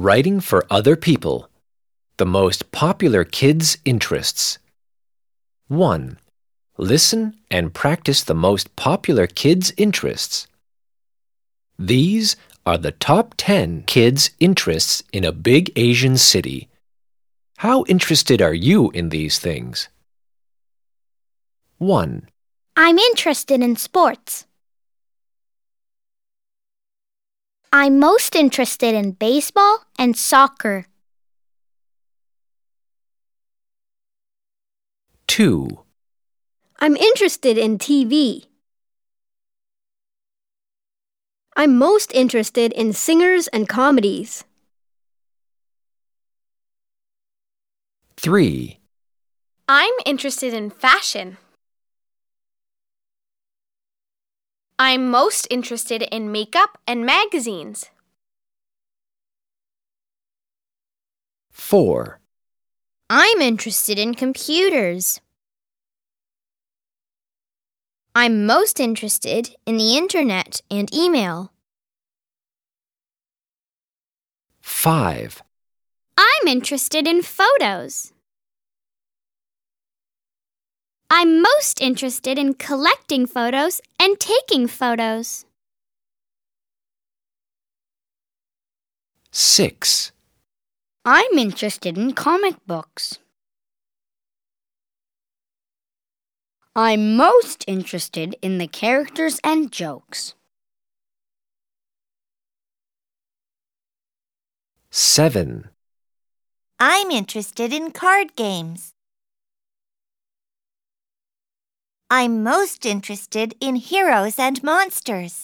Writing for other people. The most popular kids' interests. 1. Listen and practice the most popular kids' interests. These are the top 10 kids' interests in a big Asian city. How interested are you in these things? 1. I'm interested in sports. I'm most interested in baseball and soccer. 2. I'm interested in TV. I'm most interested in singers and comedies. 3. I'm interested in fashion. I'm most interested in makeup and magazines. 4. I'm interested in computers. I'm most interested in the internet and email. 5. I'm interested in photos. I'm most interested in collecting photos and taking photos. 6. I'm interested in comic books. I'm most interested in the characters and jokes. 7. I'm interested in card games. I'm most interested in heroes and monsters.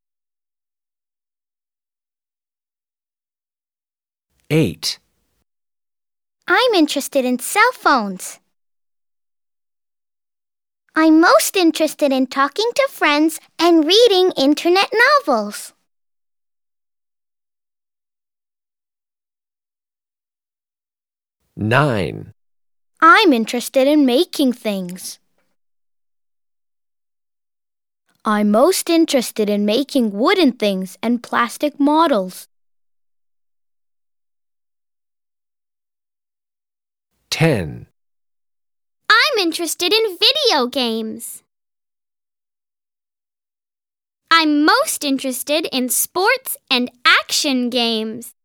8. I'm interested in cell phones. I'm most interested in talking to friends and reading internet novels. 9. I'm interested in making things. I'm most interested in making wooden things and plastic models. 10. I'm interested in video games. I'm most interested in sports and action games.